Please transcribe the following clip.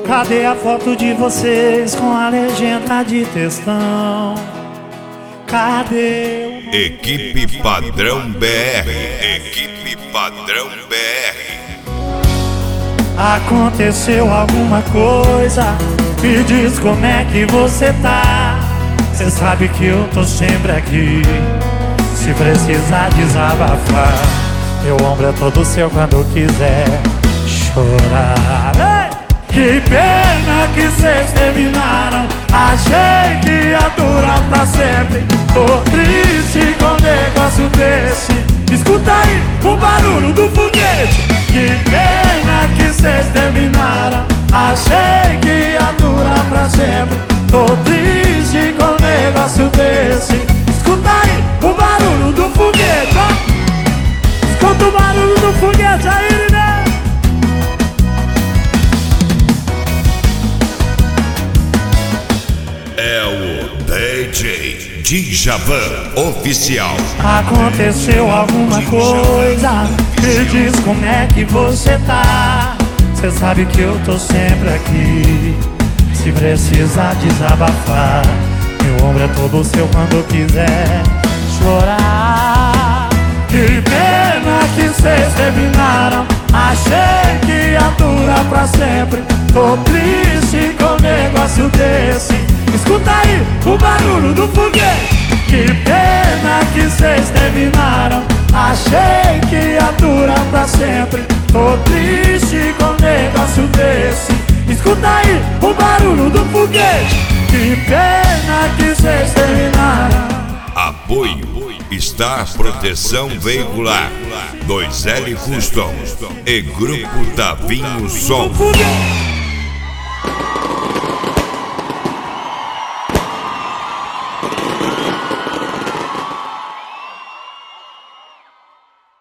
Cadê a foto de vocês com a legenda de textão? Cadê o... Equipe Padrão BR. Equipe Padrão BR. Aconteceu alguma coisa? Me diz como é que você tá. Cê sabe que eu tô sempre aqui, se precisar desabafar. Meu ombro é todo seu quando quiser chorar. Ei! Que pena que cês terminaram. Achei que ia durar pra sempre. Tô triste com um negócio desse. Escuta aí o barulho do foguete. Que pena que cês terminaram. Achei que ia durar pra sempre. Tô triste com um negócio desse. Escuta aí o barulho do foguete, ó. Escuta o barulho do foguete aí, né? É o DJ Djavan Oficial. Aconteceu alguma coisa? Me diz como é que você tá. Cê sabe que eu tô sempre aqui, se precisar desabafar. Meu ombro é todo seu quando quiser chorar. Que pena que cês terminaram. Achei que ia durar pra sempre. Tô triste com um negócio desse. Escuta aí o barulho do foguete. Que pena que cês terminaram. Achei que ia durar pra sempre. Tô triste com um negócio desse. Escuta aí o barulho do foguete. Que pena que cês terminaram. Apoio Star Proteção Veicular, 2L Custom e Grupo Tavinho Som.